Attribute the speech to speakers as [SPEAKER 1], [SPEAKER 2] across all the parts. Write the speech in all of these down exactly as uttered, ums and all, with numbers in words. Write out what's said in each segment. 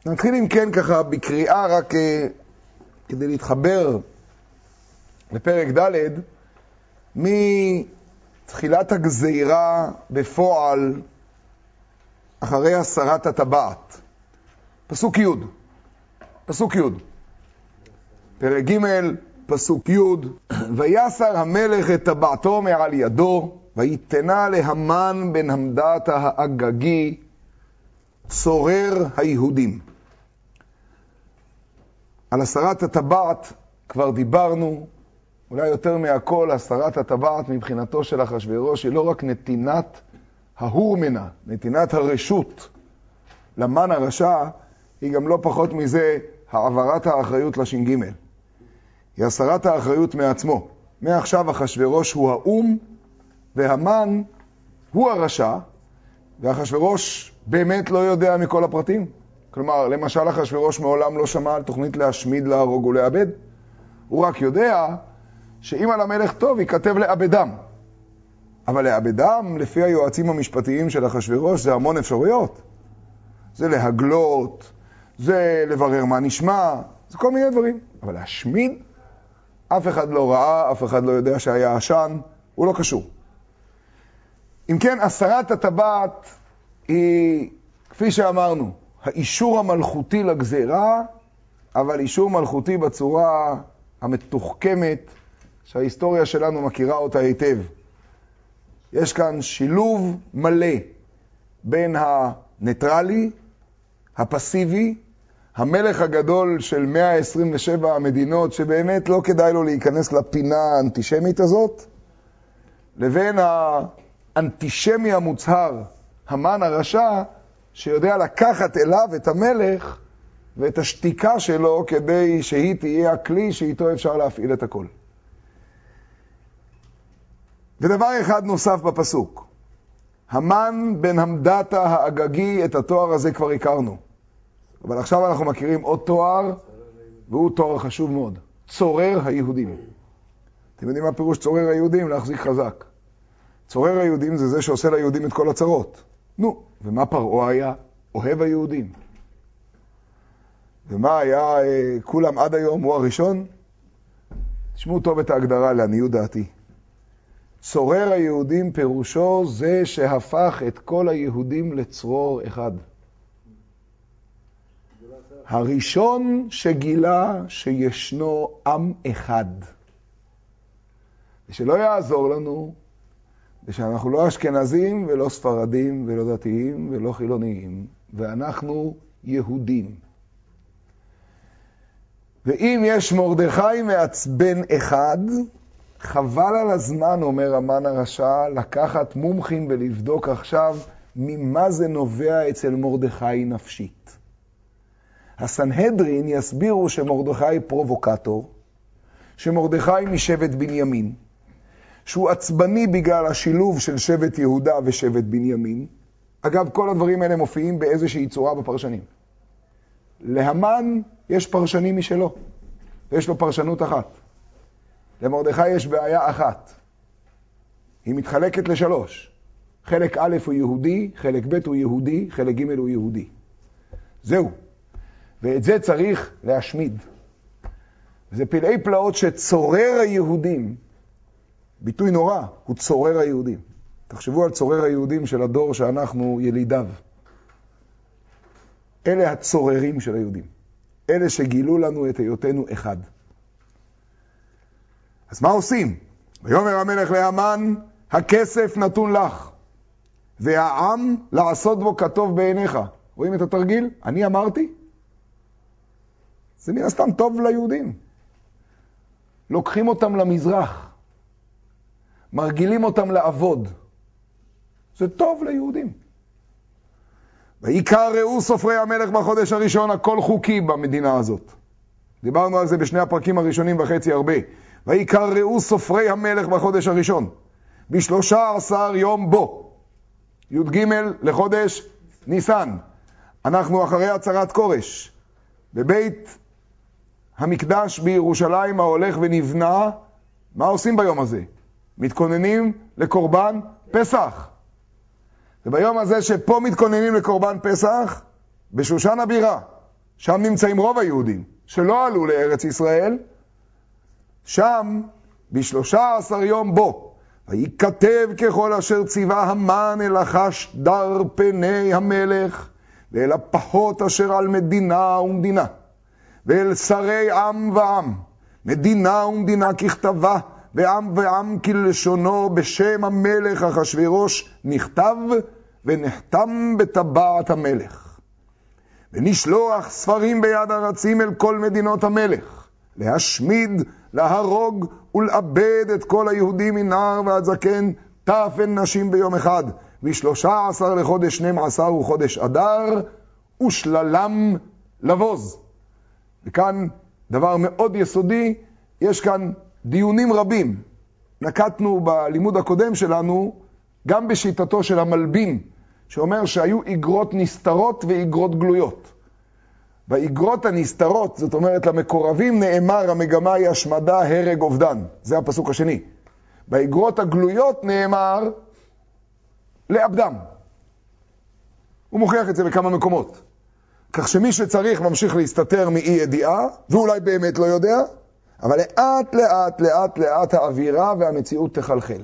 [SPEAKER 1] נתחיל אם כן ככה בקריאה רק כדי להתחבר לפרק ד' מתחילת הגזירה בפועל אחרי הסרת הטבעת. פסוק י', פסוק י', פרק ג', פסוק י', ויסר המלך את טבעתו מעל ידו, ויתנה להמן בן המדתה האגגי, צורר היהודים. על הסרת הטבעת כבר דיברנו, אולי יותר מהכל, הסרת הטבעת מבחינתו של אחשוורוש היא לא רק נתינת ההורמנה, נתינת הרשות למן הרשע, היא גם לא פחות מזה העברת האחריות לש"ג. היא הסרת האחריות מעצמו. מעכשיו אחשוורוש הוא האום, והמן הוא הרשע, ואחשוורוש באמת לא יודע מכל הפרטים. כלומר, למשל אחשוורוש מעולם לא שמע על תוכנית להשמיד, להרוג ולאבד. הוא רק יודע שאם על המלך טוב ייכתב לאבדם. אבל לאבדם, לפי היועצים המשפטיים של אחשוורוש, זה המון אפשרויות. זה להגלות, זה לברר מה נשמע, זה כל מיני דברים. אבל להשמיד, אף אחד לא ראה, אף אחד לא יודע שהיה עשן, הוא לא קשור. אם כן, הסרת הטבעת היא, כפי שאמרנו, האישור המלכותי לגזירה, אבל אישור מלכותי בצורה המתוחכמת, שההיסטוריה שלנו מכירה אותה היטב. יש כאן שילוב מלא בין הניטרלי, הפסיבי, המלך הגדול של מאה עשרים ושבע המדינות, שבאמת לא כדאי לו להיכנס לפינה האנטישמית הזאת, לבין האנטישמי המוצהר, המן הרשע, שיודע לקחת אליו את המלך ואת השתיקה שלו כדי שהיא תהיה הכלי שאיתו אפשר להפעיל את הכל. ודבר אחד נוסף בפסוק, המן בן המדתה האגגי, את התואר הזה כבר הכרנו. אבל עכשיו אנחנו מכירים עוד תואר, והוא תואר חשוב מאוד, צורר היהודים. אתם יודעים מה פירוש צורר היהודים? להחזיק חזק. צורר היהודים זה זה שעושה ליהודים את כל הצרות. נו, ומה פרעה היה? אוהב היהודים. ומה היה כולם עד היום? הוא הראשון? תשמעו טוב את ההגדרה לעניות דעתי. צורר היהודים פירושו זה שהפך את כל היהודים לצרור אחד. הראשון שגילה שישנו עם אחד. ושלא יעזור לנו, ושאנחנו לא אשכנזים ולא ספרדים ולא דתיים ולא חילוניים, ואנחנו יהודים. ואם יש מרדכי מעצבן אחד, חבל על הזמן, אומר המן הרשע, לקחת מומחים ולבדוק עכשיו ממה זה נובע אצל מרדכי נפשית. הסנהדרין יסבירו שמרדכי פרובוקטור, שמרדכי משבט בנימין, שהוא עצבני בגלל השילוב של שבט יהודה ושבט בנימין. אגב, כל הדברים האלה מופיעים באיזושהי צורה בפרשנים. להמן יש פרשנים משלו, ויש לו פרשנות אחת. למרדכי יש בעיה אחת. היא מתחלקת לשלוש. חלק א' הוא יהודי, חלק ב' הוא יהודי, חלק ג' הוא יהודי. זהו. ואת זה צריך להשמיד. זה פלאי פלאות שצורר היהודים, ביטוי נורא, הוא צורר היהודים. תחשבו על צורר היהודים של הדור שאנחנו ילידיו. אלה הצוררים של היהודים. אלה שגילו לנו את היותנו אחד. אז מה עושים? ויאמר המלך להמן, הכסף נתון לך, והעם לעשות בו כטוב בעיניך. רואים את התרגיל? אני אמרתי? זה מן הסתם טוב ליהודים. לוקחים אותם למזרח, מרגילים אותם לעבוד. זה טוב ליהודים. ויקרא ראו סופרי המלך בחודש הראשון, הכל חוקי במדינה הזאת. דיברנו על זה בשני הפרקים הראשונים וחצי הרבה. ויקרא ראו סופרי המלך בחודש הראשון, בשלושה עשר יום בו, י"ג לחודש ניסן. אנחנו אחרי הצהרת כורש, בבית המקדש בירושלים ההולך ונבנה. מה עושים ביום הזה? מתכוננים לקורבן פסח. וביום הזה שפה מתכוננים לקורבן פסח, בשושן הבירה, שם נמצאים רוב היהודים שלא עלו לארץ ישראל, שם בשלושה עשר יום בו, וייכתב ככל אשר ציווה המן אל החש דר פני המלך, ואל הפחות אשר על מדינה ומדינה, ואל שרי עם ועם, מדינה ומדינה ככתבה, ועם ועם כלשונו, בשם המלך אחשוורוש נכתב ונחתם בטבעת המלך. ונשלוח ספרים ביד ארצים אל כל מדינות המלך, להשמיד, להרוג ולאבד את כל היהודים מנער ועד זקן, טף נשים ביום אחד, ושלושה עשר לחודש שנים עשר הוא חודש אדר, ושללם לבוז. וכאן דבר מאוד יסודי, יש כאן דיונים רבים. נקטנו בלימוד הקודם שלנו גם בשיטתו של המלבין, שאומר שהיו איגרות נסתרות ואיגרות גלויות. באיגרות הנסתרות, זאת אומרת למקורבים נאמר המגמה היא השמדה, הרג, אובדן. זה הפסוק השני. באיגרות הגלויות נאמר לאבדם. הוא מוכיח את זה בכמה מקומות. כך שמי שצריך ממשיך להסתתר מאי ידיעה, ואולי באמת לא יודע, אבל לאט לאט לאט לאט האווירה והמציאות תחלחל.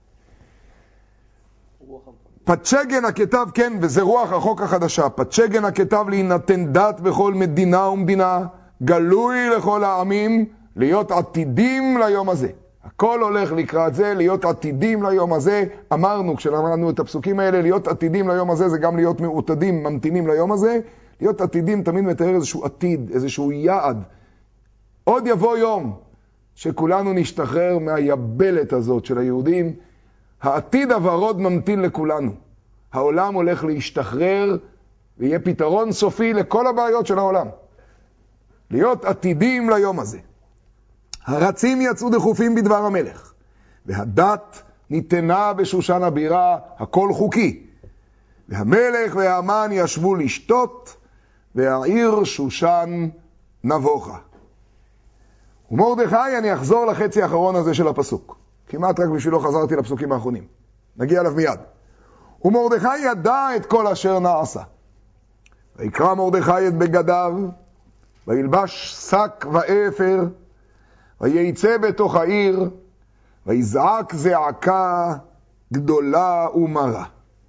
[SPEAKER 1] פתשגן הכתב, כן, וזה רוח החוק החדשה, פתשגן הכתב להינתן דת בכל מדינה ומדינה, גלוי לכל העמים, להיות עתידים ליום הזה. הכל הולך לקראת זה, להיות עתידים ליום הזה. אמרנו, כשלמדנו את הפסוקים האלה, להיות עתידים ליום הזה זה גם להיות מעוטדים, ממתינים ליום הזה. להיות עתידים תמיד מתאר איזשהו עתיד, איזשהו יעד. עוד יבוא יום שכולנו נשתחרר מהיבלת הזאת של היהודים. העתיד הוורוד ממתין לכולנו. העולם הולך להשתחרר ויהיה פתרון סופי לכל הבעיות של העולם. להיות עתידים ליום הזה. הרצים יצאו דחופים בדבר המלך, והדת ניתנה בשושן הבירה, הכל חוקי. והמלך והמן ישבו לשתות, והעיר שושן נבוכה. ומרדכי, אני אחזור לחצי האחרון הזה של הפסוק. כמעט רק בשבילו חזרתי לפסוקים האחרונים. נגיע אליו מיד. ומרדכי ידע את כל אשר נעשה. ויקרא מרדכי את בגדיו, וילבש שק ואפר, וייצא בתוך העיר, ויזעק זעקה גדולה ומרה.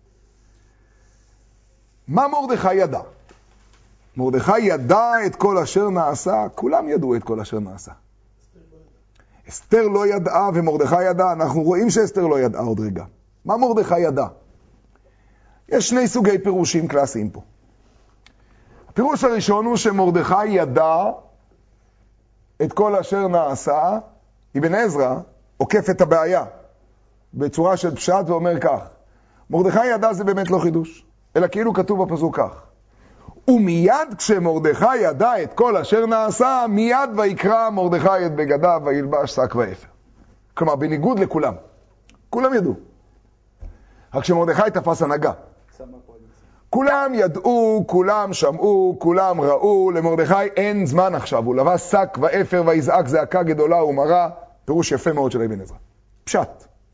[SPEAKER 1] מה מרדכי ידע? מרדכי ידע את כל אשר נעשה, כולם ידעו את כל אשר נעשה. אסתר לא ידעה ומרדכי ידע, אנחנו רואים שאסתר לא ידעה עוד רגע. מה מרדכי ידע? יש שני סוגי פירושים קלאסיים פה. הפירוש הראשון הוא שמרדכי ידע את כל אשר נעשה, אבן עזרא עוקף את הבעיה בצורה של פשט ואומר כך, מרדכי ידע זה באמת לא חידוש, אלא כאילו כתוב בפסוק כך, ומיד כשמרדכי ידע את כל אשר נעשה, מיד ויקרא מרדכי את בגדיו וילבש שק ואפר. כלומר, בניגוד לכולם. כולם ידעו. רק שמרדכי תפס הנהגה. כולם ידעו, כולם שמעו, כולם ראו, למרדכי אין זמן עכשיו. הוא לבש שק ואפר ויזעק זעקה גדולה ומרה, פירוש יפה מאוד של אבן עזרא. פשט.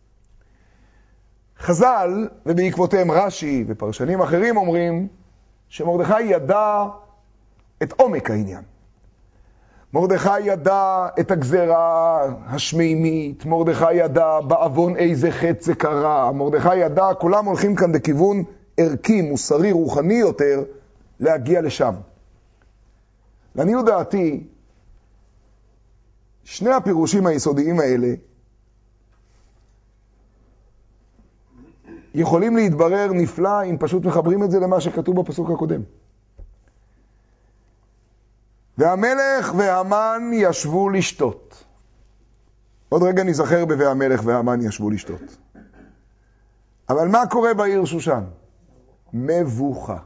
[SPEAKER 1] חז"ל, ובעקבותיהם רש"י ופרשנים אחרים אומרים, שמרדכי ידע את עומק העניין. מרדכי ידע את הגזרה השמימית, מרדכי ידע בעוון איזה חטא זה קרה, מרדכי ידע, כולם הולכים כאן בכיוון ערכי, מוסרי, רוחני יותר, להגיע לשם. לעניות דעתי, שני הפירושים היסודיים האלה יכולים להתברר נפלא אם פשוט מחברים את זה למה שכתוב בפסוק הקודם. והמלך והמן ישבו לשתות. עוד רגע נזכר ב"והמלך והמן ישבו לשתות". אבל מה קורה בעיר שושן? מבוכה.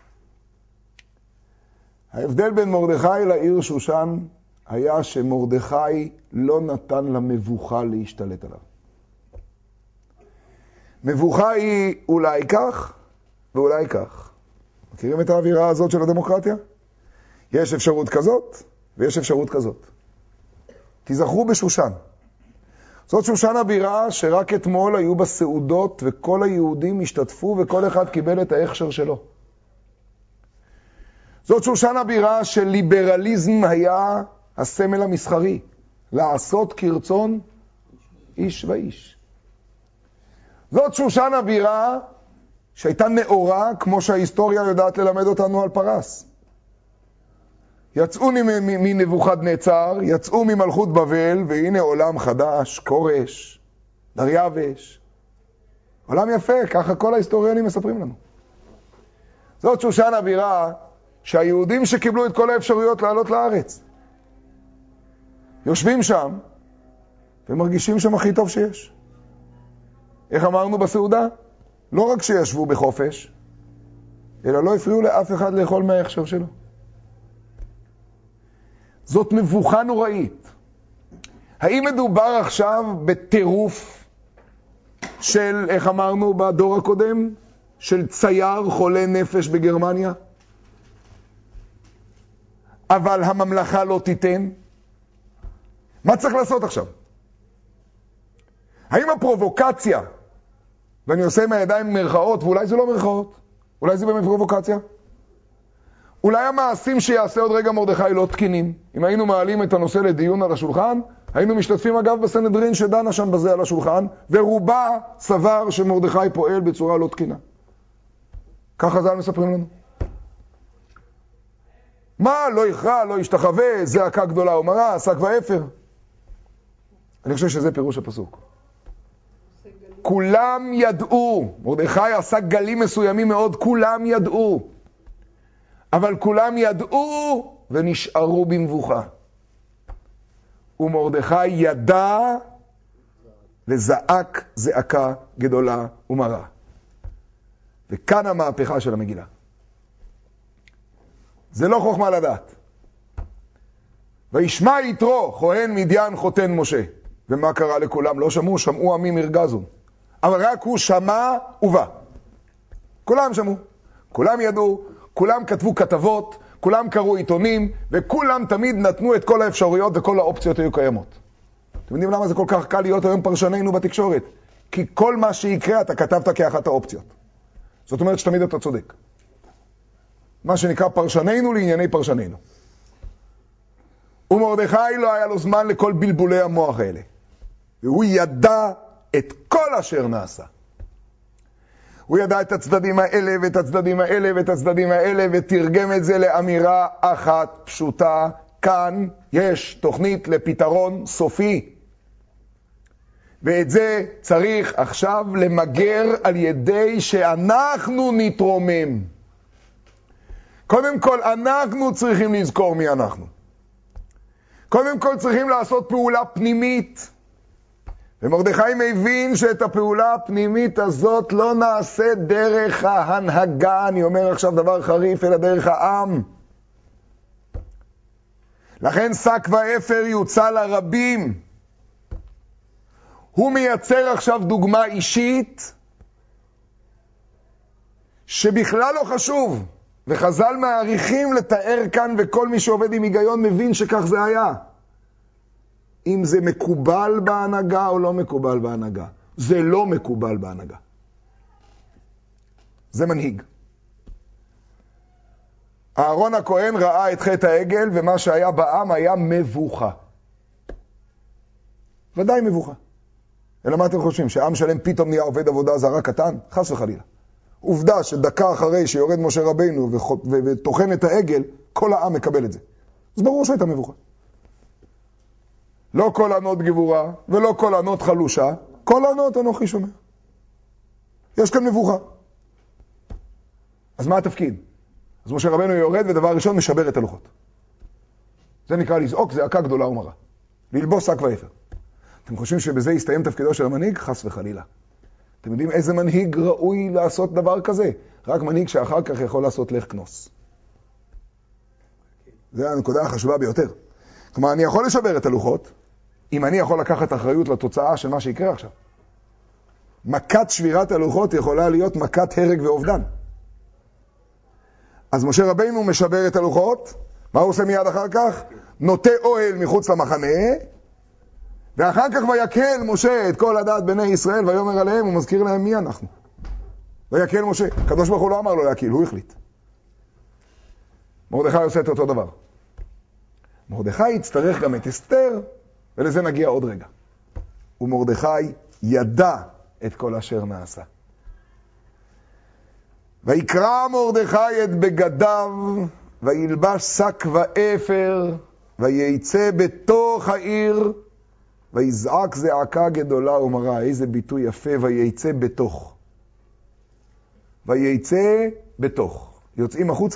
[SPEAKER 1] ההבדל בין מרדכי לעיר שושן היה שמרדכי לא נתן למבוכה להשתלט עליו. מבוכה היא אולי כך ואולי כך. מכירים את האווירה הזאת של הדמוקרטיה? יש אפשרות כזאת ויש אפשרות כזאת. תזכרו בשושן. זאת שושן הבירה שרק אתמול היו בה סעודות וכל היהודים השתתפו וכל אחד קיבל את ההכשר שלו. זאת שושן הבירה של ליברליזם היה הסמל המסחרי. לעשות כרצון איש ואיש. זאת שושן הבירה שהייתה נאורה, כמו שההיסטוריה יודעת ללמד אותנו על פרס. יצאו מנבוכדנצר, יצאו ממלכות בבל, והנה עולם חדש, כורש, דריווש. עולם יפה, ככה כל ההיסטוריונים מספרים לנו. זאת שושן הבירה שהיהודים שקיבלו את כל האפשרויות לעלות לארץ, יושבים שם ומרגישים שם הכי טוב שיש. איך אמרנו בסעודה? לא רק שישבו בחופש, אלא לא הפריעו לאף אחד לאכול מההכשר שלו. זאת מבוכה נוראית. האם מדובר עכשיו בטירוף של, איך אמרנו בדור הקודם, של צייר חולה נפש בגרמניה? אבל הממלכה לא תיתן? מה צריך לעשות עכשיו? האם הפרובוקציה, ואני עושה עם הידיים מרכאות, ואולי זה לא מרכאות, אולי זה באמת פרובוקציה? אולי המעשים שיעשה עוד רגע מרדכי לא תקינים? אם היינו מעלים את הנושא לדיון על השולחן, היינו משתתפים אגב בסנהדרין שדנה שם בזה על השולחן, ורובה סבר שמרדכי פועל בצורה לא תקינה. ככה זה מספרים לנו. מה? לא יכרע, לא ישתחווה, זעקה גדולה ומרה, שק ואפר. אני חושב שזה פירוש הפסוק. כולם ידעו, מרדכי עשה גלים מסוימים מאוד, כולם ידעו. אבל כולם ידעו ונשארו במבוכה. ומרדכי ידע וזעק זעקה גדולה ומרה. וכאן המהפכה של המגילה. זה לא חוכמה לדעת. וישמע יתרו, כהן מדיין חותן משה. ומה קרה לכולם? לא שמעו, שמעו עמים הרגזו. אבל רק הוא שמע ובא. כולם שמעו, כולם ידעו, כולם כתבו כתבות, כולם קראו עיתונים, וכולם תמיד נתנו את כל האפשרויות וכל האופציות היו קיימות. אתם יודעים למה זה כל כך קל להיות היום פרשנינו בתקשורת? כי כל מה שיקרה אתה כתבת כאחת האופציות. זאת אומרת שתמיד אתה צודק. מה שנקרא פרשנינו לענייני פרשנינו. ומרדכי לא היה לו זמן לכל בלבולי המוח האלה. והוא ידע את כל אשר נעשה. הוא ידע את הצדדים האלה ואת הצדדים האלה ואת הצדדים האלה ותרגם את זה לאמירה אחת פשוטה. כאן יש תוכנית לפתרון סופי. ואת זה צריך עכשיו למגר על ידי שאנחנו נתרומם. קודם כל אנחנו צריכים לזכור מי אנחנו. קודם כל צריכים לעשות פעולה פנימית. ומרדכי מבין שאת הפעולה הפנימית הזאת לא נעשה דרך ההנהגה, אני אומר עכשיו דבר חריף, אלא דרך העם. לכן שק ואפר יוצא לרבים. הוא מייצר עכשיו דוגמה אישית שבכלל לא חשוב. וחז"ל מעריכים לתאר כאן, וכל מי שעובד עם היגיון מבין שכך זה היה. אם זה מקובל בהנהגה או לא מקובל בהנהגה. זה לא מקובל בהנהגה. זה מנהיג. אהרון הכהן ראה את חטא העגל, ומה שהיה בעם היה מבוכה. ודאי מבוכה. אלא מה אתם חושבים? שעם שלם פתאום נהיה עובד עבודה זרה קטן? חס וחלילה. עובדה שדקה אחרי שיורד משה רבינו ותוכן את העגל, כל העם מקבל את זה. אז ברור שהייתה מבוכה. לא כל ענות גבורה, ולא כל ענות חלושה, כל ענות אנוכי שומע. יש כאן מבוכה. אז מה התפקיד? אז משה רבינו יורד ודבר ראשון משבר את הלוחות. זה נקרא לזעוק, זעקה גדולה ומרה. ללבוס שק ואפר. אתם חושבים שבזה יסתיים תפקידו של המנהיג? חס וחלילה. אתם יודעים איזה מנהיג ראוי לעשות דבר כזה? רק מנהיג שאחר כך יכול לעשות לך כנוס. זה הנקודה החשובה ביותר. כלומר, אני יכול לשבר את הלוחות, אם אני יכול לקחת אחריות לתוצאה של מה שיקרה עכשיו. מכת שבירת הלוחות יכולה להיות מכת הרג ואובדן. אז משה רבינו משבר את הלוחות, מה הוא עושה מיד אחר כך? נוטה אוהל מחוץ למחנה, ואחר כך ויקל משה את כל הדעת בני ישראל, ויאמר עליהם, הוא מזכיר להם מי אנחנו. ויקל משה, הקדוש ברוך הוא לא אמר לו להקיל, הוא החליט. מרדכי עושה את אותו דבר. מרדכי יצטרך גם את אסתר, ולזה נגיע עוד רגע. ומרדכי ידע את כל אשר נעשה. ויקרא מרדכי את בגדיו, וילבש שק ואפר, וייצא בתוך העיר, ויזעק זעקה גדולה ומרה. איזה ביטוי יפה, וייצא בתוך. וייצא בתוך. יוצאים החוצה.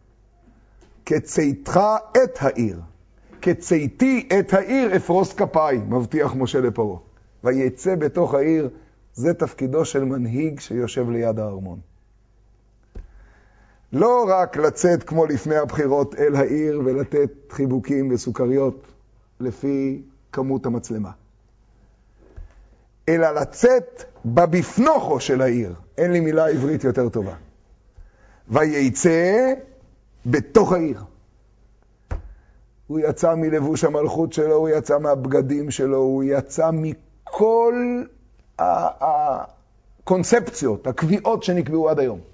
[SPEAKER 1] כצאתך את העיר. כצאתי את העיר אפרוס כפיי, מבטיח משה לפרעה. וייצא בתוך העיר, זה תפקידו של מנהיג שיושב ליד הארמון. לא רק לצאת כמו לפני הבחירות אל העיר ולתת חיבוקים וסוכריות לפי כמות המצלמה. אלא לצאת בבפנוכו של העיר. אין לי מילה עברית יותר טובה. וייצא בתוך העיר. הוא יצא מלבוש המלכות שלו, הוא יצא מהבגדים שלו, הוא יצא מכל הקונספציות, הקביעות שנקבעו עד היום.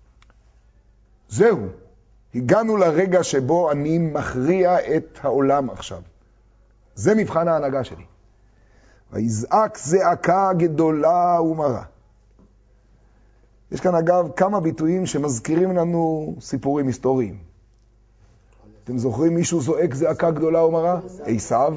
[SPEAKER 1] זהו, הגענו לרגע שבו אני מכריע את העולם עכשיו. זה מבחן ההנהגה שלי. ויזעק זעקה גדולה ומרה. יש כאן אגב כמה ביטויים שמזכירים לנו סיפורים היסטוריים. אתם זוכרים מישהו זועק זעקה גדולה ומרה? עשיו.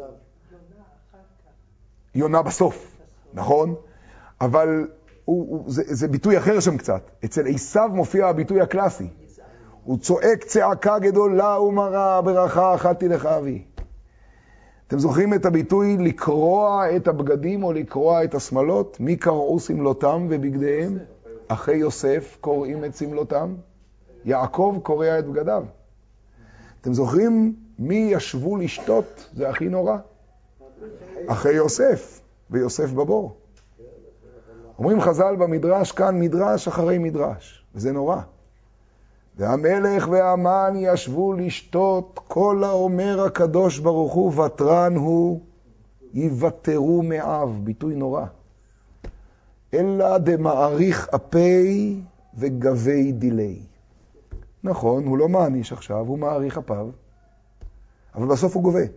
[SPEAKER 1] יונה בסוף, נכון? אבל הוא, הוא, זה, זה ביטוי אחר שם קצת. אצל עשיו מופיע הביטוי הקלאסי. הוא צועק צעקה גדולה ומרה, ברכה אכלתי לך אבי. אתם זוכרים את הביטוי לקרוע את הבגדים או לקרוע את השמלות? מי קרעו סמלותם ובגדיהם? אחי יוסף קוראים את סמלותם. יעקב קורע את בגדיו. אתם זוכרים מי ישבו לשתות? זה הכי נורא. אחי יוסף ויוסף בבור. אומרים חז"ל במדרש, כאן מדרש אחרי מדרש, וזה נורא. והמלך והמן ישבו לשתות, כל האומר הקדוש ברוך הוא ותרן הוא, יוותרו מאב, ביטוי נורא. אלא דמעריך אפי וגבי דילי. נכון, הוא לא מעניש עכשיו, הוא מעריך אפיו, אבל בסוף הוא גובה.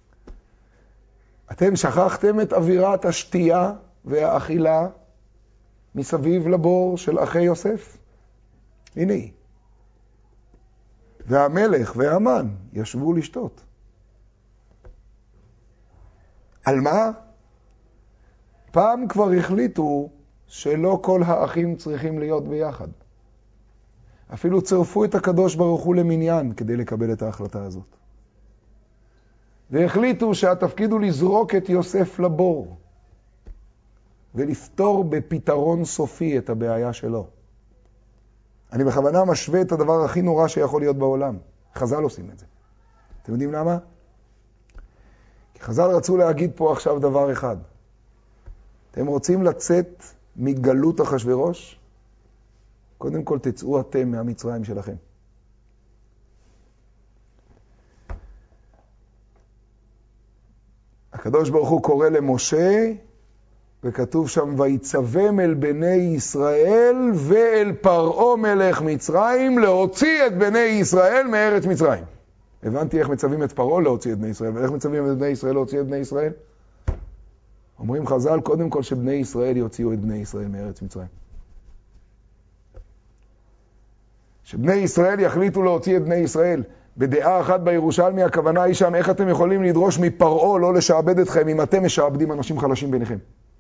[SPEAKER 1] אתם שכחתם את אווירת השתייה והאכילה מסביב לבור של אחי יוסף? הנה היא. והמלך והמן ישבו לשתות. על מה? פעם כבר החליטו שלא כל האחים צריכים להיות ביחד. אפילו צירפו את הקדוש ברוך הוא למניין כדי לקבל את ההחלטה הזאת. והחליטו שהתפקיד הוא לזרוק את יוסף לבור ולפתור בפתרון סופי את הבעיה שלו. אני בכוונה משווה את הדבר הכי נורא שיכול להיות בעולם. חז"ל עושים את זה. אתם יודעים למה? כי חז"ל רצו להגיד פה עכשיו דבר אחד. אתם רוצים לצאת מגלות אחשוורוש? קודם כל תצאו אתם מהמצרים שלכם. הקדוש ברוך הוא קורא למשה, וכתוב שם, ויצווים אל בני ישראל ואל פרעה מלך מצרים, להוציא את בני ישראל מארץ מצרים. הבנתי איך מצווים את פרעה להוציא את בני ישראל, ואיך מצווים את בני ישראל להוציא את בני ישראל? אומרים חז"ל, קודם כל שבני ישראל יוציאו את בני ישראל מארץ מצרים. שבני ישראל יחליטו להוציא את בני ישראל. בדעה אחת בירושלמי, הכוונה היא שם, איך אתם יכולים לדרוש מפרעה לא לשעבד אתכם, אם אתם משעבדים אנשים חלשים ביניכם.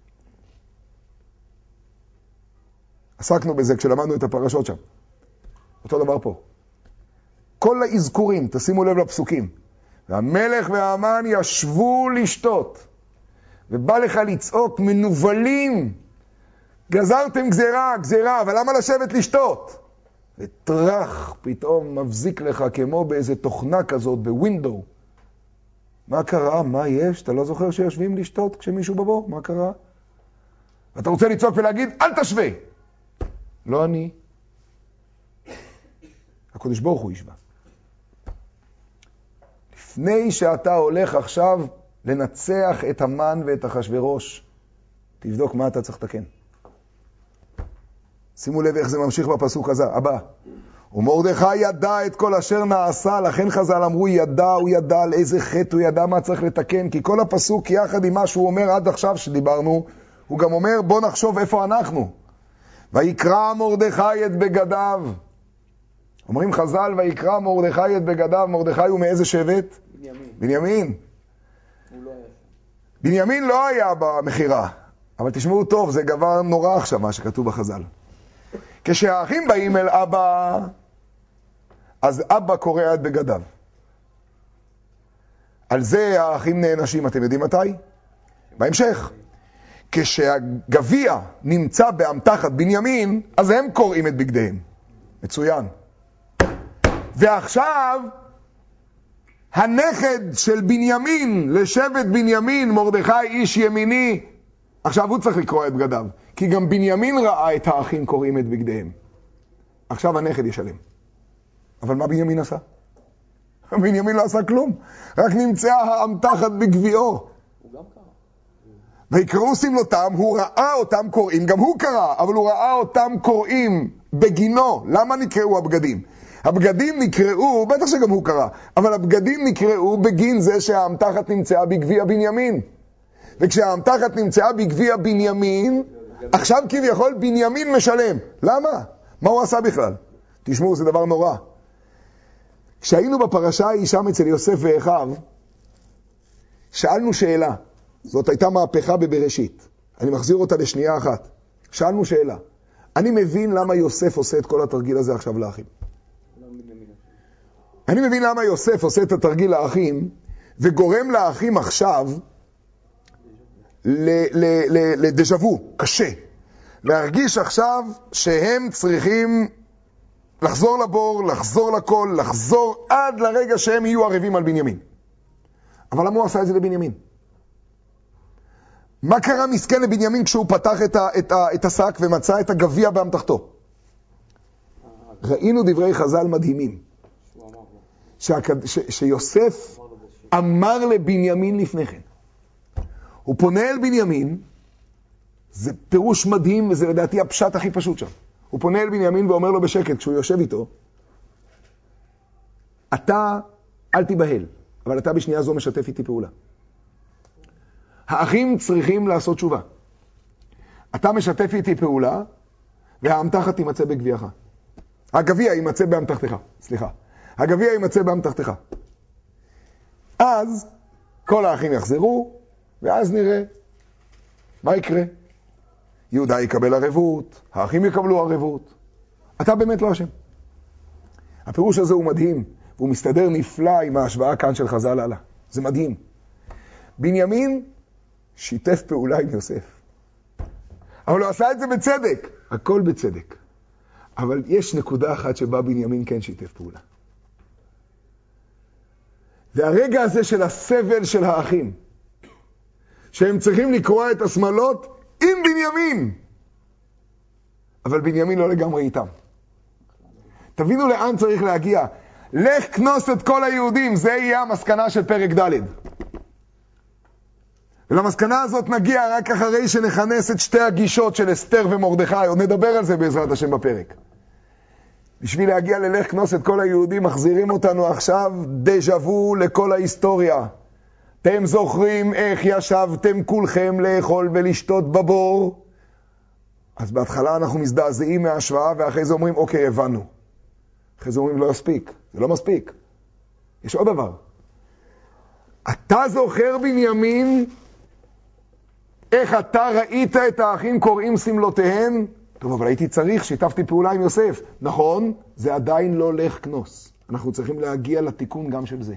[SPEAKER 1] עסקנו בזה כשלמדנו את הפרשות שם. אותו דבר פה. כל האזכורים, תשימו לב לפסוקים. והמלך והמן ישבו לשתות. ובא לך לצעוק, מנובלים. גזרתם גזירה, גזירה, אבל למה לשבת לשתות? וטרח פתאום מבזיק לך כמו באיזה תוכנה כזאת, בווינדו. מה קרה? מה יש? אתה לא זוכר שיושבים לשתות כשמישהו בבור? מה קרה? אתה רוצה לצעוק ולהגיד, אל תשווה. לא אני. הקדוש ברוך הוא ישבע. לפני שאתה הולך עכשיו לנצח את המן ואת אחשוורוש, תבדוק מה אתה צריך לתקן. שימו לב איך זה ממשיך בפסוק הזה, הבא. ומרדכי ידע את כל אשר נעשה, לכן חז"ל אמרו ידע, הוא ידע על איזה חטא, הוא ידע מה צריך לתקן, כי כל הפסוק יחד עם מה שהוא אומר עד עכשיו שדיברנו, הוא גם אומר בוא נחשוב איפה אנחנו. ויקרא מרדכי את בגדיו. אומרים חז"ל ויקרא מרדכי את בגדיו, מרדכי הוא מאיזה שבט?
[SPEAKER 2] בנימין.
[SPEAKER 1] בנימין.
[SPEAKER 2] הוא לא היה.
[SPEAKER 1] בנימין לא היה במחירה, אבל תשמעו טוב, זה דבר נורא עכשיו מה שכתוב בחז"ל. כשהאחים באים אל אבא, אז אבא קורע את בגדיו. על זה האחים נענשים, אתם יודעים מתי? בהמשך. כשהגביע נמצא באמתחת בנימין, אז הם קוראים את בגדיהם. מצוין. ועכשיו, הנכד של בנימין, לשבט בנימין, מרדכי איש ימיני, עכשיו הוא צריך לקרוא את בגדיו. כי גם בנימין ראה את האחים קוראים את בגדיהם. עכשיו הנכד ישלם. אבל מה בנימין עשה? בנימין לא עשה כלום. רק נמצאה האמתחת בגביעו.
[SPEAKER 2] הוא גם קרא.
[SPEAKER 1] ויקראו סמלותם, הוא ראה אותם קוראים, גם הוא קרא, אבל הוא ראה אותם קוראים בגינו. למה נקראו הבגדים? הבגדים נקראו, בטח שגם הוא קרא, אבל הבגדים נקראו בגין זה שהאמתחת נמצאה בגביע בנימין. וכשהאמתחת נמצאה בגביע בנימין, עכשיו כביכול בנימין משלם. למה? מה הוא עשה בכלל? תשמעו, זה דבר נורא. כשהיינו בפרשה ההיא שם אצל יוסף ואחיו, שאלנו שאלה. זאת הייתה מהפכה בבראשית. אני מחזיר אותה לשנייה אחת. שאלנו שאלה. אני מבין למה יוסף עושה את כל התרגיל הזה עכשיו לאחים. אני מבין למה יוסף עושה את התרגיל לאחים, וגורם לאחים עכשיו לדז'וו, קשה. להרגיש עכשיו שהם צריכים לחזור לבור, לחזור לכל, לחזור עד לרגע שהם יהיו ערבים על בנימין. אבל למה הוא עשה את זה לבנימין? מה קרה מסכן לבנימין כשהוא פתח את, ה, את, ה, את השק ומצא את הגביע באמתחתו? ראינו דברי חז"ל מדהימים. שהקד... ש... שיוסף אמר לבנימין לפני כן. הוא פונה אל בנימין, זה פירוש מדהים, וזה לדעתי הפשט הכי פשוט שם. הוא פונה אל בנימין ואומר לו בשקט, כשהוא יושב איתו, אתה אל תיבהל, אבל אתה בשנייה זו משתף איתי פעולה. האחים צריכים לעשות תשובה. אתה משתף איתי פעולה, והאמתחת תימצא בגביעך. הגביע יימצא באמתחתך, סליחה. הגביע יימצא באמתחתך. אז כל האחים יחזרו, ואז נראה מה יקרה. יהודה יקבל ערבות, האחים יקבלו ערבות. אתה באמת לא אשם. הפירוש הזה הוא מדהים, והוא מסתדר נפלא עם ההשוואה כאן של חז"ל הלאה. זה מדהים. בנימין שיתף פעולה עם יוסף. אבל הוא עשה את זה בצדק. הכל בצדק. אבל יש נקודה אחת שבה בנימין כן שיתף פעולה. זה הרגע הזה של הסבל של האחים. שהם צריכים לקרוע את השמלות עם בנימין. אבל בנימין לא לגמרי איתם. תבינו לאן צריך להגיע. לך כנוס את כל היהודים. זה יהיה המסקנה של פרק ד'. ולמסקנה הזאת נגיע רק אחרי שנכנס את שתי הגישות של אסתר ומרדכי. עוד נדבר על זה בעזרת השם בפרק. בשביל להגיע ללך כנוס את כל היהודים, מחזירים אותנו עכשיו דז'וו לכל ההיסטוריה. אתם זוכרים איך ישבתם כולכם לאכול ולשתות בבור? אז בהתחלה אנחנו מזדעזעים מההשוואה, ואחרי זה אומרים, אוקיי, הבנו. אחרי זה אומרים, לא יספיק. זה לא מספיק. יש עוד דבר. אתה זוכר בנימין, איך אתה ראית את האחים קוראים סמלותיהם? טוב, אבל הייתי צריך, שיתפתי פעולה עם יוסף. נכון, זה עדיין לא לך כנוס. אנחנו צריכים להגיע לתיקון גם של זה.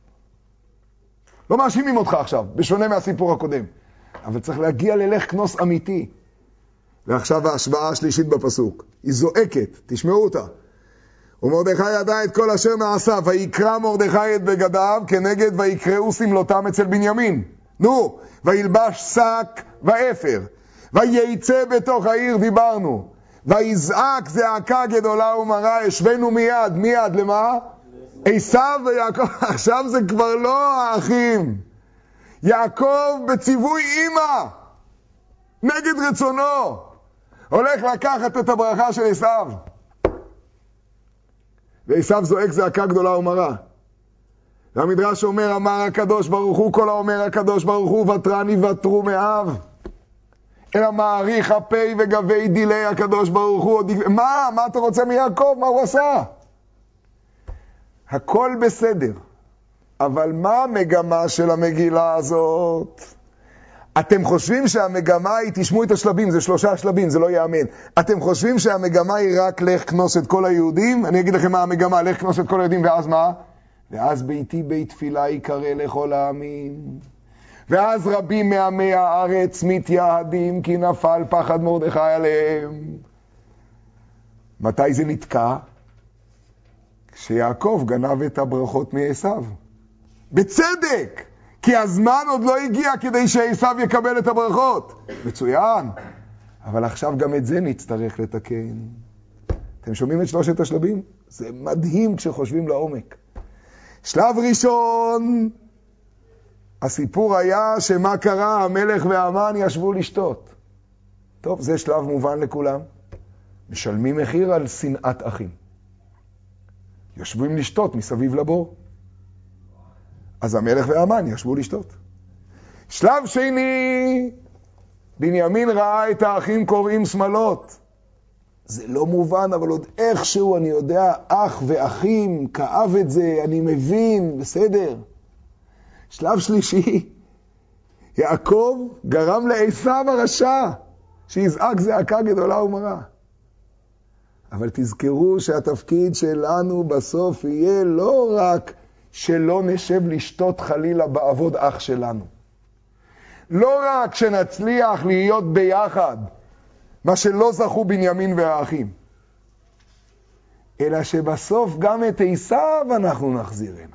[SPEAKER 1] לא מאשימים אותך עכשיו, בשונה מהסיפור הקודם. אבל צריך להגיע ללך כנוס אמיתי. ועכשיו ההשוואה השלישית בפסוק. היא זועקת, תשמעו אותה. ומרדכי ידע את כל אשר נעשה, ויקרא מרדכי את בגדיו כנגד ויקראו סמלותם אצל בנימין. נו, וילבש שק ואפר. וייצא בתוך העיר, דיברנו. ויזעק זעקה גדולה ומרה, השווינו מיד, מיד למה? עשיו ויעקב. עכשיו זה כבר לא האחים. יעקב בציווי אמא, נגד רצונו, הולך לקחת את הברכה של עשיו. ועשיו זועק זעקה גדולה ומרה. והמדרש אומר, אמר הקדוש ברוך הוא, כל האומר הקדוש ברוך הוא, ותרני ותרו מאב. אלא מעריך הפי וגבי דילי הקדוש ברוך הוא. מה? מה אתה רוצה מיעקב? מה הוא עשה? הכל בסדר. אבל מה המגמה של המגילה הזאת? אתם חושבים שהמגמה היא, תשמעו את השלבים, זה שלושה שלבים, זה לא יאמן. אתם חושבים שהמגמה היא רק לך כנוס את כל היהודים? אני אגיד לכם מה המגמה, לך כנוס את כל היהודים, ואז מה? ואז ביתי בית תפילה יקרא לכל העמים. ואז רבים מעמי הארץ מתייהדים, כי נפל פחד מרדכי עליהם. מתי זה נתקע? כשיעקב גנב את הברכות מעשיו. בצדק! כי הזמן עוד לא הגיע כדי שעשיו יקבל את הברכות. מצוין. אבל עכשיו גם את זה נצטרך לתקן. אתם שומעים את שלושת השלבים? זה מדהים כשחושבים לעומק. שלב ראשון, הסיפור היה שמה קרה, המלך והמן ישבו לשתות. טוב, זה שלב מובן לכולם. משלמים מחיר על שנאת אחים. יושבים לשתות מסביב לבור. אז המלך והמן ישבו לשתות. שלב שני, בנימין ראה את האחים קוראים שמלות. זה לא מובן, אבל עוד איכשהו אני יודע, אח ואחים, כאב את זה, אני מבין, בסדר. שלב שלישי, יעקב גרם לעשיו הרשע, שיזעק זעקה גדולה ומרה. אבל תזכרו שהתפקיד שלנו בסוף יהיה לא רק שלא נשב לשתות חלילה בעבוד אח שלנו. לא רק שנצליח להיות ביחד, מה שלא זכו בנימין והאחים, אלא שבסוף גם את עשיו אנחנו נחזיר הנה.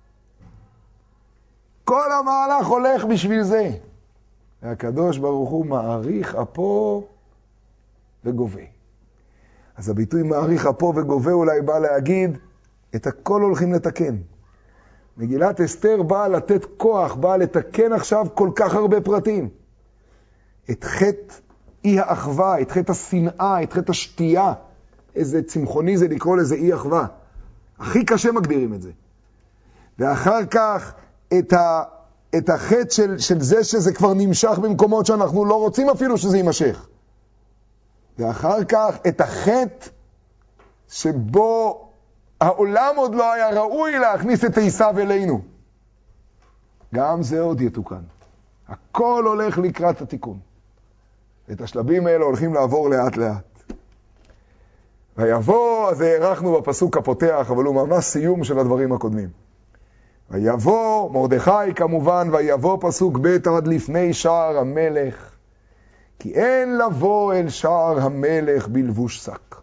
[SPEAKER 1] כל המהלך הולך בשביל זה. והקדוש ברוך הוא מעריך אפו וגובה. אז הביטוי מעריך אפו וגובה אולי בא להגיד, את הכל הולכים לתקן. מגילת אסתר באה לתת כוח, באה לתקן עכשיו כל כך הרבה פרטים. את חטא אי האחווה, את חטא השנאה, את חטא השתייה. איזה צמחוני זה לקרוא לזה אי אחווה. הכי קשה מגדירים את זה. ואחר כך את, ה, את החטא של, של זה שזה כבר נמשך במקומות שאנחנו לא רוצים אפילו שזה יימשך. ואחר כך את החטא שבו העולם עוד לא היה ראוי להכניס את עשיו אלינו. גם זה עוד יתוקן. הכל הולך לקראת התיקון. את השלבים האלה הולכים לעבור לאט לאט. ויבוא, אז הערכנו בפסוק הפותח, אבל הוא ממש סיום של הדברים הקודמים. ויבוא, מרדכי כמובן, ויבוא פסוק ב' עד לפני שער המלך, כי אין לבוא אל שער המלך בלבוש שק.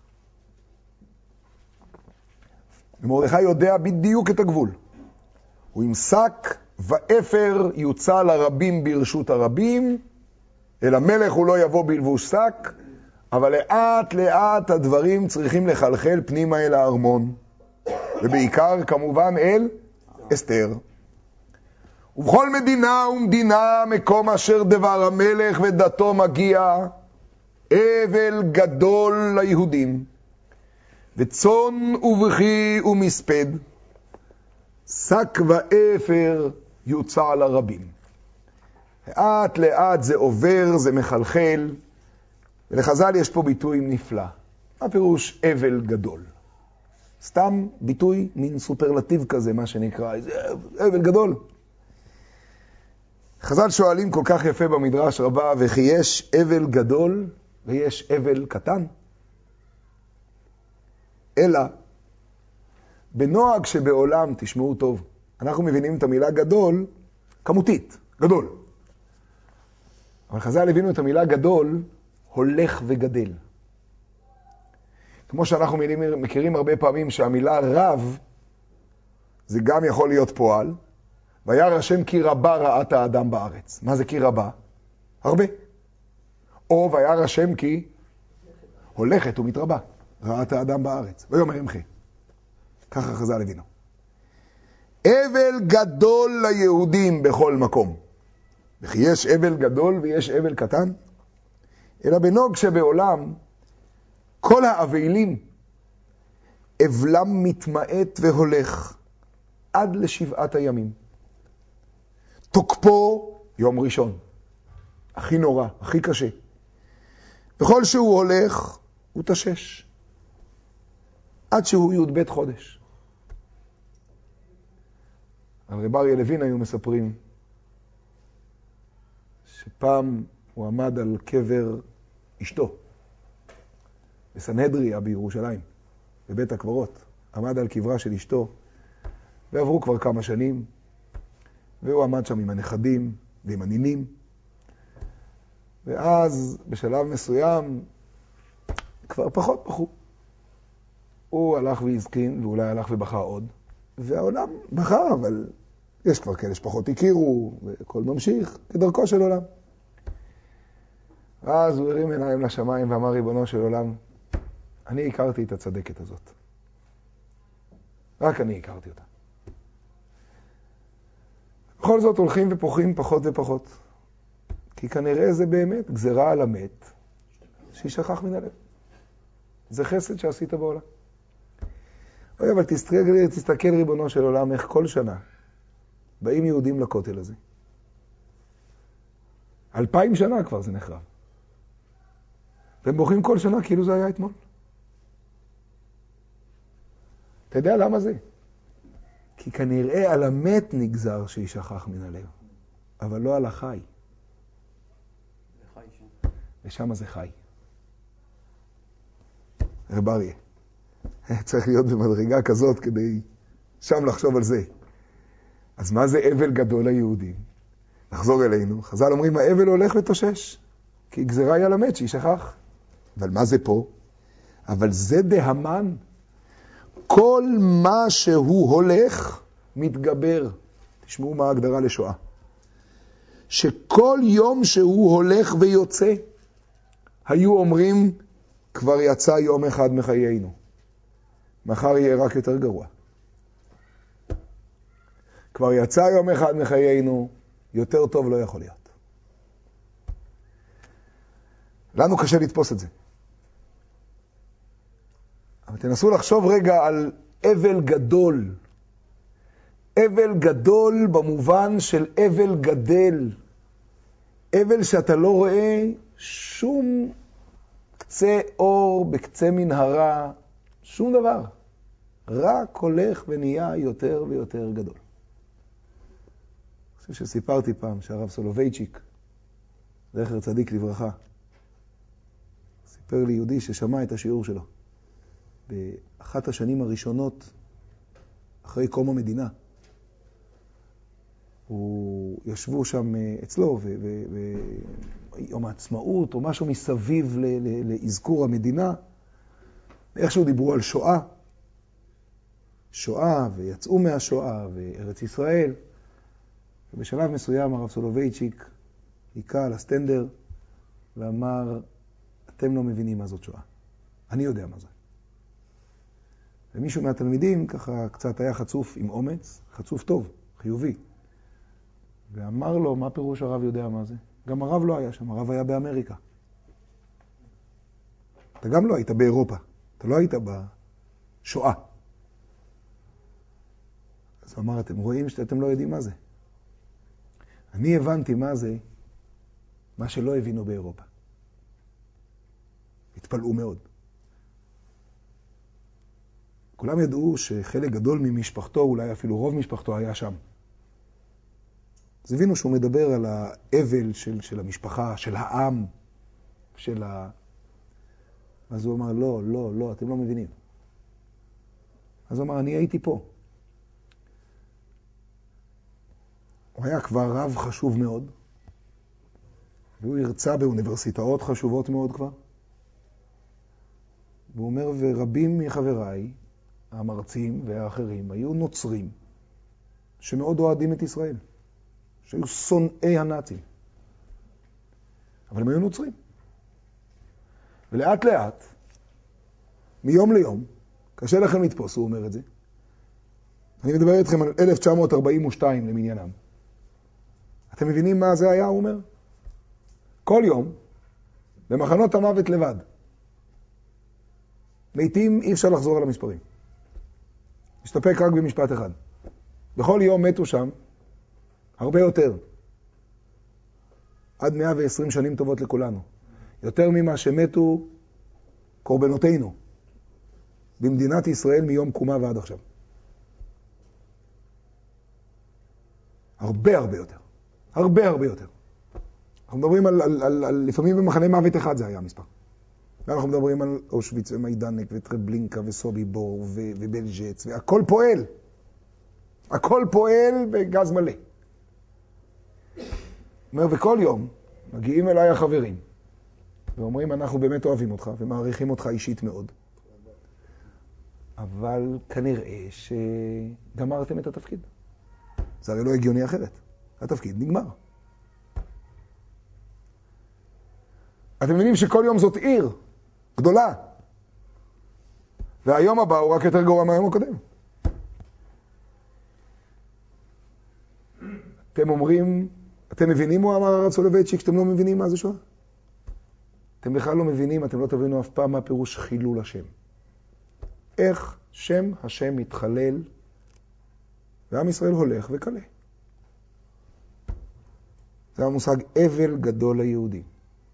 [SPEAKER 1] ומרדכי יודע בדיוק את הגבול. הוא עם שק ואפר יוצא לרבים ברשות הרבים, אל המלך הוא לא יבוא בלבוש שק, אבל לאט לאט הדברים צריכים לחלחל פנימה אל הארמון, ובעיקר כמובן אל אסתר. ובכל מדינה ומדינה מקום אשר דבר המלך ודתו מגיע, אבל גדול ליהודים, וצון ובכי ומספד, שק ואפר יוצא לרבים. לאט לאט זה עובר, זה מחלחל, ולחז"ל יש פה ביטוי נפלא. מה פירוש אבל גדול? סתם ביטוי מין סופרלטיב כזה, מה שנקרא, זה אבל גדול. חז"ל שואלים כל כך יפה במדרש רבה, וכי יש אבל גדול ויש אבל קטן? אלא, בנוהג שבעולם, תשמעו טוב, אנחנו מבינים את המילה גדול, כמותית, גדול. אבל חז"ל הבינו את המילה גדול, הולך וגדל. כמו שאנחנו מכירים הרבה פעמים שהמילה רב, זה גם יכול להיות פועל, וירא השם כי רבה רעת האדם בארץ. מה זה כי רבה? הרבה. או וירא השם כי הולכת ומתרבה, רעת האדם בארץ. ויאמר ימחה. ככה חז"ל הבינו. אבל גדול ליהודים בכל מקום. וכי יש אבל גדול ויש אבל קטן? אלא בנוג שבעולם כל האבלים אבלם מתמעט והולך עד לשבעת הימים. תוקפו יום ראשון, הכי נורא, הכי קשה. בכל שהוא הולך, הוא תשש. עד שהוא י' ב' חודש. על רב אריה לוין היו מספרים שפעם הוא עמד על קבר אשתו, בסנהדריה בירושלים, בבית הקברות. עמד על קברה של אשתו, ועברו כבר כמה שנים, והוא עמד שם עם הנכדים ועם הנינים. ואז בשלב מסוים כבר פחות פחו. הוא הלך והזקין, ואולי הלך ובכה עוד, והעולם בכה, אבל יש כבר כאלה שפחות הכירו, וכל ממשיך כדרכו של עולם. אז הוא הרים עיניים לשמיים ואמר, ריבונו של עולם, אני הכרתי את הצדקת הזאת. רק אני הכרתי אותה. בכל זאת הולכים ופוחים פחות ופחות. כי כנראה זה באמת גזרה על המת שישכח מן הלב. זה חסד שעשית בעולם. אוי, אבל תסתכל, תסתכל ריבונו של עולם, איך כל שנה באים יהודים לכותל הזה. אלפיים שנה כבר זה נחרב. והם בוכים כל שנה כאילו זה היה אתמול. אתה יודע למה זה? כי כנראה על המת נגזר שישכח מן הלב, אבל לא על החי.
[SPEAKER 2] זה חי שם.
[SPEAKER 1] ושם זה חי. רב אריה, צריך להיות במדרגה כזאת כדי שם לחשוב על זה. אז מה זה אבל גדול ליהודים? נחזור אלינו. חז"ל אומרים, האבל הולך ותושש, כי גזרה היא על המת שישכח. אבל מה זה פה? אבל זה דהמן. כל מה שהוא הולך מתגבר. תשמעו מה ההגדרה לשואה. שכל יום שהוא הולך ויוצא, היו אומרים, כבר יצא יום אחד מחיינו. מחר יהיה רק יותר גרוע. כבר יצא יום אחד מחיינו, יותר טוב לא יכול להיות. לנו קשה לתפוס את זה. אבל תנסו לחשוב רגע על אבל גדול. אבל גדול במובן של אבל גדל. אבל שאתה לא רואה שום קצה אור בקצה מנהרה, שום דבר. רק הולך ונהיה יותר ויותר גדול. אני חושב שסיפרתי פעם שהרב סולובייצ'יק, זכר צדיק לברכה, סיפר לי יהודי ששמע את השיעור שלו. באחת השנים הראשונות, אחרי קום המדינה, הוא ישבו שם אצלו, ויום העצמאות, או משהו מסביב לאזכור המדינה, ואיכשהו דיברו על שואה, שואה, ויצאו מהשואה, וארץ ישראל, ובשלב מסוים הרב סולובייצ'יק היקע על הסטנדר, ואמר, אתם לא מבינים מה זאת שואה. אני יודע מה זה. ומישהו מהתלמידים ככה קצת היה חצוף עם אומץ, חצוף טוב, חיובי. ואמר לו, מה פירוש הרב יודע מה זה? גם הרב לא היה שם, הרב היה באמריקה. אתה גם לא היית באירופה, אתה לא היית בשואה. אז הוא אמר, אתם רואים שאתם לא יודעים מה זה. אני הבנתי מה זה, מה שלא הבינו באירופה. התפלאו מאוד. כולם ידעו שחלק גדול ממשפחתו, אולי אפילו רוב משפחתו, היה שם. אז הבינו שהוא מדבר על האבל של, של המשפחה, של העם, של ה... אז הוא אמר, לא, לא, לא, אתם לא מבינים. אז הוא אמר, אני הייתי פה. הוא היה כבר רב חשוב מאוד, והוא הרצה באוניברסיטאות חשובות מאוד כבר. והוא אומר, ורבים מחבריי, המרצים והאחרים, היו נוצרים, שמאוד אוהדים את ישראל, שהיו שונאי הנאצים. אבל הם היו נוצרים. ולאט לאט, מיום ליום, קשה לכם לתפוס, הוא אומר את זה. אני מדבר איתכם על אלף תשע מאות ארבעים ושתיים למניינם. אתם מבינים מה זה היה, הוא אומר? כל יום, במחנות המוות לבד. לעתים אי אפשר לחזור על המספרים. מסתפק רק במשפט אחד. בכל יום מתו שם הרבה יותר. עד מאה ועשרים שנים טובות לכולנו. יותר ממה שמתו קורבנותינו במדינת ישראל מיום קומה ועד עכשיו. הרבה הרבה יותר. הרבה הרבה יותר. אנחנו מדברים על, על, על, על לפעמים במחנה מוות אחד זה היה המספר. ואנחנו מדברים על אושוויץ ומיידנק וטרבלינקה וסוביבור ו- ובלז'ץ, והכל פועל. הכל פועל בגז מלא. אומר, וכל יום מגיעים אליי החברים ואומרים, אנחנו באמת אוהבים אותך ומעריכים אותך אישית מאוד. אבל כנראה שגמרתם את התפקיד. זה הרי לא הגיוני אחרת. התפקיד נגמר. אתם מבינים שכל יום זאת עיר גדולה. והיום הבא הוא רק יותר גרוע מהיום הקודם. אתם אומרים, אתם מבינים, הוא אמר הרב סולובייצ'יק, שאתם לא מבינים מה זה שואה? אתם בכלל לא מבינים, אתם לא תבינו אף פעם מה פירוש חילול השם. איך שם השם מתחלל, ועם ישראל הולך וקלה. זה המושג אבל גדול ליהודים.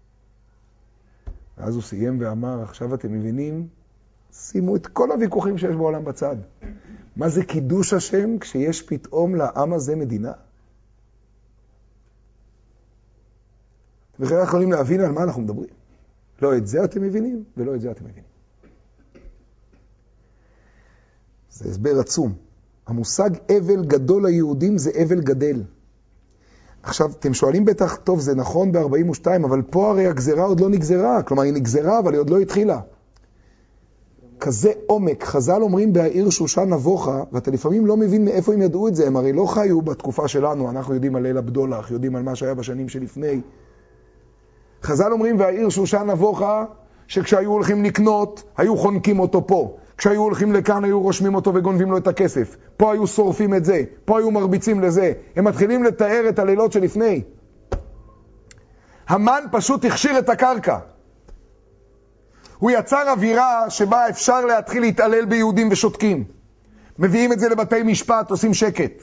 [SPEAKER 1] ואז הוא סיים ואמר, עכשיו אתם מבינים, שימו את כל הוויכוחים שיש בעולם בצד. מה זה קידוש השם כשיש פתאום לעם הזה מדינה? אתם בכלל יכולים להבין על מה אנחנו מדברים. לא את זה אתם מבינים, ולא את זה אתם מבינים. זה הסבר עצום. המושג אבל גדול ליהודים זה אבל גדל. עכשיו, אתם שואלים בטח, טוב, זה נכון ב-ארבעים ושתיים, אבל פה הרי הגזרה עוד לא נגזרה. כלומר, היא נגזרה, אבל היא עוד לא התחילה. כזה עומק. חז"ל אומרים בהעיר שושן נבוכה, ואתה לפעמים לא מבין מאיפה הם ידעו את זה. הם הרי לא חיו בתקופה שלנו. אנחנו יודעים על ליל הבדולח, יודעים על מה שהיה בשנים שלפני. חז"ל אומרים בהעיר שושן נבוכה, שכשהיו הולכים לקנות, היו חונקים אותו פה. כשהיו הולכים לכאן, היו רושמים אותו וגונבים לו את הכסף. פה היו שורפים את זה, פה היו מרביצים לזה. הם מתחילים לתאר את הלילות שלפני. המן פשוט הכשיר את הקרקע. הוא יצר אווירה שבה אפשר להתחיל להתעלל ביהודים ושותקים. מביאים את זה לבתי משפט, עושים שקט.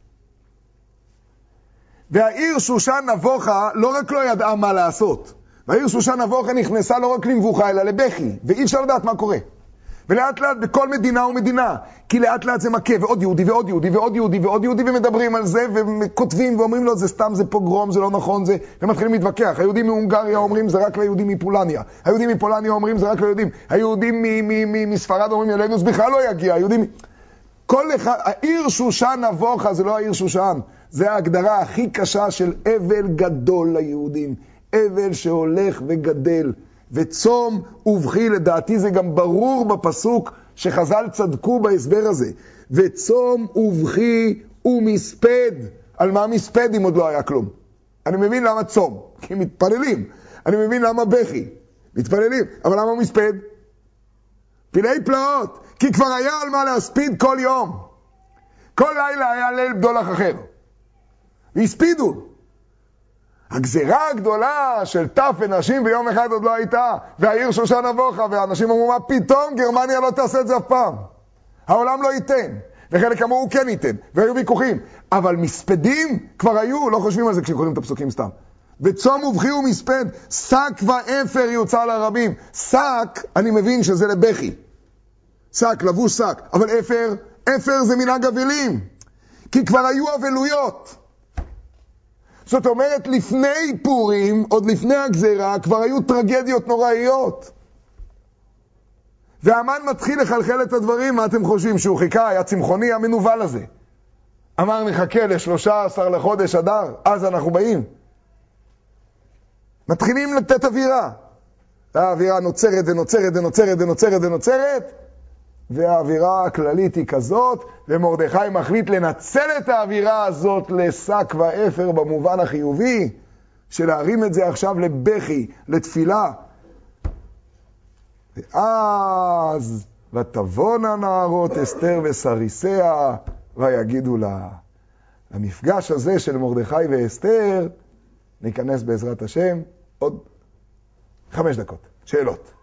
[SPEAKER 1] והעיר שושן נבוכה לא רק לא ידעה מה לעשות. והעיר שושן נבוכה נכנסה לא רק למבוכה, אלא לבכי. ואי אפשר לדעת מה קורה. ולאט לאט בכל מדינה ומדינה, כי לאט לאט זה מכה, ועוד יהודי ועוד יהודי ועוד יהודי ועוד יהודי, ומדברים על זה, וכותבים ואומרים לו, זה סתם, זה פוגרום, זה לא נכון, זה, ומתחילים להתווכח. היהודים מהונגריה אומרים, זה רק ליהודים מפולניה. היהודים מפולניה אומרים, זה רק ליהודים. היהודים מספרד אומרים, אלינו זה בכלל לא יגיע. היהודים... כל אחד, העיר שושן נבוכה, זה לא העיר שושן. זה ההגדרה הכי קשה של אבל גדול ליהודים. אבל שהולך וגדל. וצום ובכי, לדעתי זה גם ברור בפסוק שחז"ל צדקו בהסבר הזה. וצום ובכי ומספד. על מה מספד אם עוד לא היה כלום? אני מבין למה צום, כי מתפללים. אני מבין למה בכי, מתפללים. אבל למה מספד? פילי פלאות, כי כבר היה על מה להספיד כל יום. כל לילה היה ליל בדולח אחר. והספידו. הגזירה הגדולה של טף ונשים ביום אחד עוד לא הייתה, והעיר שושן נבוכה, ואנשים אמרו, מה פתאום גרמניה לא תעשה את זה אף פעם? העולם לא ייתן, וחלק אמרו, הוא כן ייתן, והיו ויכוחים. אבל מספדים כבר היו, לא חושבים על זה כשקוראים את הפסוקים סתם. וצום ובכי ומספד, שק ואפר יוצא לרבים. שק, אני מבין שזה לבכי. שק, לבוש שק, אבל אפר, אפר זה מנהג אבלים, כי כבר היו אבלויות. זאת אומרת, לפני פורים, עוד לפני הגזרה, כבר היו טרגדיות נוראיות. והמן מתחיל לחלחל את הדברים, מה אתם חושבים? שהוא חיכה, היה צמחוני המנוול הזה. אמר, נחכה לשלושה עשר לחודש אדר, אז אנחנו באים. מתחילים לתת אווירה. האווירה נוצרת ונוצרת ונוצרת ונוצרת ונוצרת, והאווירה הכללית היא כזאת, ומרדכי מחליט לנצל את האווירה הזאת לשק ואפר במובן החיובי, של להרים את זה עכשיו לבכי, לתפילה. ואז ותבונה נערות אסתר וסריסיה, ויגידו לה, למפגש הזה של מרדכי ואסתר, ניכנס בעזרת השם עוד חמש דקות. שאלות.